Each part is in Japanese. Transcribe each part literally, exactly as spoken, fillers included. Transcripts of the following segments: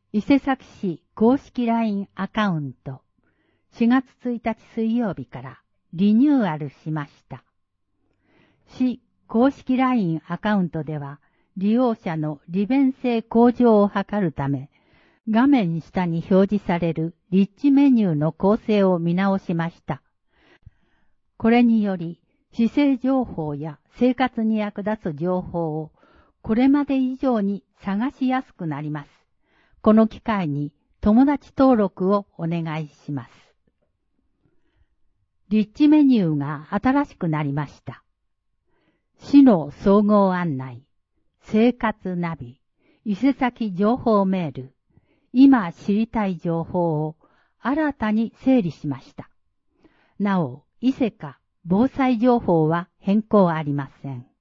伊勢崎市公式 ライン アカウントしがつついたち水曜日からリニューアルしました。市公式 ライン アカウントでは利用者の利便性向上を図るため、画面下に表示されるリッチメニューの構成を見直しました。これにより、姿勢情報や生活に役立つ情報をこれまで以上に探しやすくなります。この機会に友達登録をお願いします。リッチメニューが新しくなりました。市の総合案内、生活ナビ、伊勢崎情報メール、今知りたい情報を新たに整理しました。なお、伊勢か防災情報は変更ありません。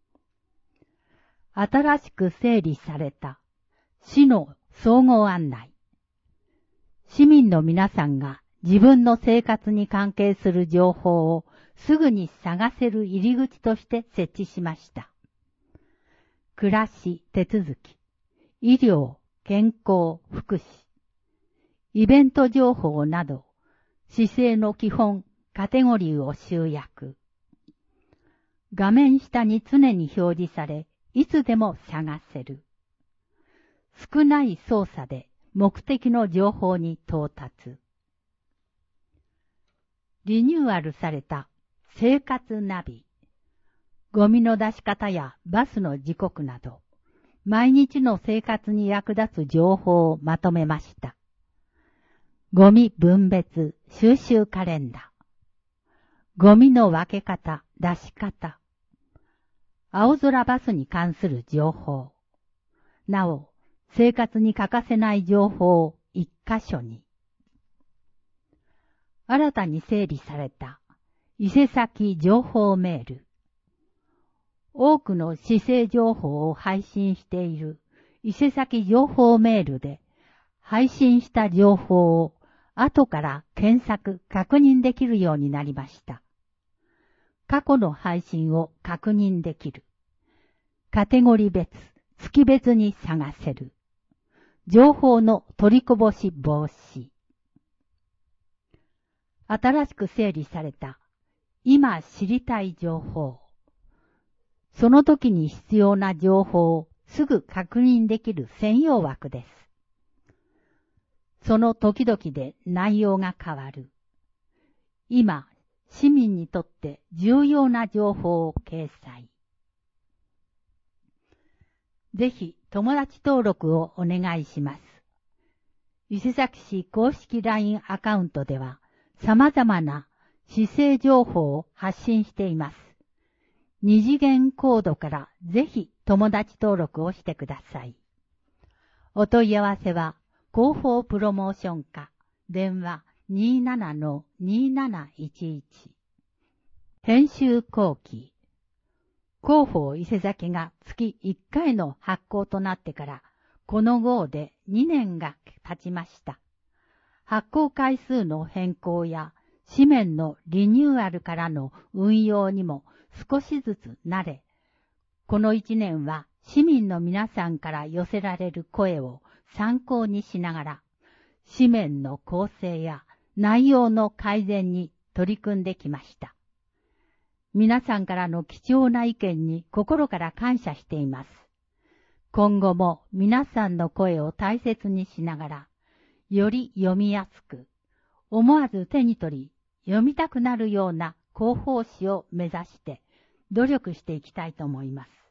新しく整理された市の総合案内。市民の皆さんが自分の生活に関係する情報をすぐに探せる入り口として設置しました。暮らし、手続き、医療、健康、福祉、イベント情報など、姿勢の基本、カテゴリーを集約。画面下に常に表示され、いつでも探せる。少ない操作で目的の情報に到達。リニューアルされた生活ナビ。ゴミの出し方やバスの時刻など、毎日の生活に役立つ情報をまとめました。ゴミ分別収集カレンダー。ゴミの分け方、出し方。青空バスに関する情報。なお、生活に欠かせない情報を一箇所に。新たに整理された伊勢崎情報メール。多くの姿勢情報を配信している伊勢崎情報メールで、配信した情報を後から検索、確認できるようになりました。過去の配信を確認できる。カテゴリー別、月別に探せる。情報の取りこぼし防止。新しく整理された今知りたい情報。その時に必要な情報をすぐ確認できる専用枠です。その時々で内容が変わる。今、市民にとって重要な情報を掲載。ぜひ友達登録をお願いします。伊勢崎市公式 ライン アカウントでは様々な姿勢情報を発信しています。二次元コードからぜひ友達登録をしてください。お問い合わせは広報プロモーション課電話 にーななのにーなないちいち。編集後期。広報伊勢崎が月いっかいの発行となってからこの号でにねんが経ちました。発行回数の変更や紙面のリニューアルからの運用にも少しずつ慣れ、このいちねんは市民の皆さんから寄せられる声を参考にしながら、紙面の構成や内容の改善に取り組んできました。皆さんからの貴重な意見に心から感謝しています。今後も皆さんの声を大切にしながら、より読みやすく、思わず手に取り、読みたくなるような広報誌を目指して努力していきたいと思います。